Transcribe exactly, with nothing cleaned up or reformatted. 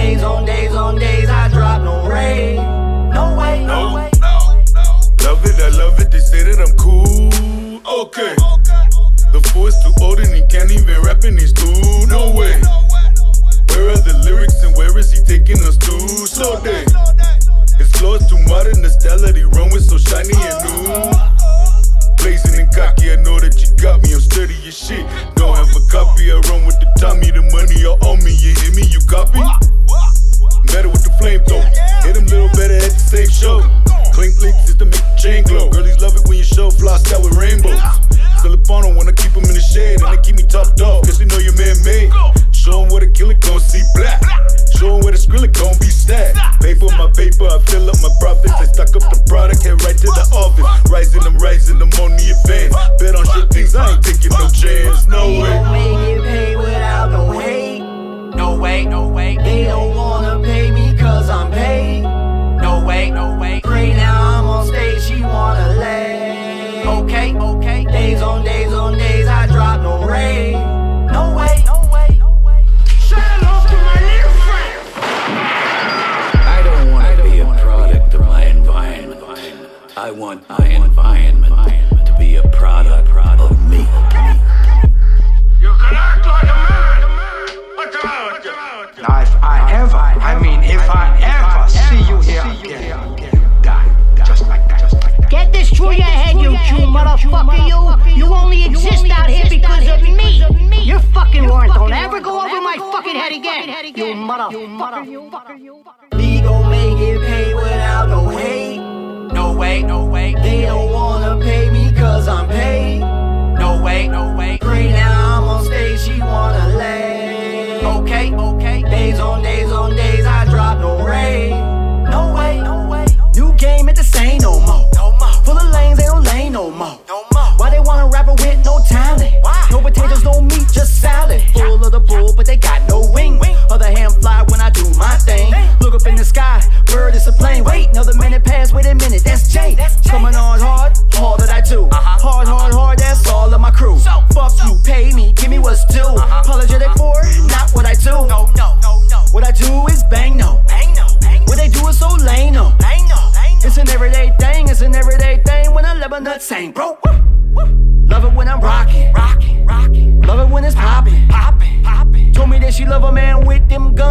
Days on days on days, I drop no rain. No way, no, no way. No, no. Love it, I love it, they say that I'm cool. Okay. The fool is too old and he can't even rap in his dude. No way. Where are the lyrics and where is he taking us to? Slow day. His flow is too modern, the style that he run with so shiny and new. Blazing and cocky, I know that you got me, I'm sturdy as shit. Don't have a copy, I run with the Tommy, the money all on me. You hear me, you copy? Better with the flamethrower. Hit him little better at the same show. Clink links is to make the chain glow. Girlies love it when you show floss out with rainbows. Filipano wanna keep him in the shade and they keep me top dog, cause they know you're man-made. Show him what a killer gon' see black. Show him where the Skrilla gon' be stacked. Pay for my paper, I fill up my profits. I stock up the product, head right to the office. Rising them, rising them on the advance. Bet on shit things, I ain't taking no chance. No They way. don't make it pay without no hate. No way, no way. They don't wanna pay me cause I'm paid. No way, no way. Pray now I'm on stage, she wanna lay. Okay, okay. Days on days on days, I drop no rain. No way, no way, no way. Say hello to my little friend. I don't want to be a product of my environment. I want my environment to be a product of me. You can act like a man. What's about you? Now if I ever, I mean if I ever see you here again, you die. Just like that. Just like that. Get this through your head, you Jew motherfucker, you. You only exist out here because of me. You're fucking warrant. Don't ever go over my fucking head again. You motherfucker. We gon' make it pay without no hate. No way, no way. They don't wanna pay me cause I'm paid. No way, no way. Pray now I'm on stage, she wanna lay. Okay, okay. Days on days on days, I drop no rain. No way, no way. New game, it's the same no more. No more. Full of lanes, they don't lane no more. No more. Why they want a rapper with no talent? Why? No potatoes, no meat, just salad. Full of the bull, but they got no wing. Other hand fly when I do my thing. Look up in the sky, bird is a plane. Wait, another minute pass, wait a minute, that's Jay. Coming on hard, all that I do. Hard, hard, hard, that's all of my crew. Fuck you, pay me, give me what's due. Apologetic for not what I do. No, no, no, no. What I do is bang no. Bang no, bang no. What they do is so lame no. Bang no, bang no. It's an everyday thing, it's an everyday thing when I live a nut sing, bro. Love it when I'm rocking, Rockin', rockin', love it when it's popping, poppin', poppin'. Told me that she love a man with them guns.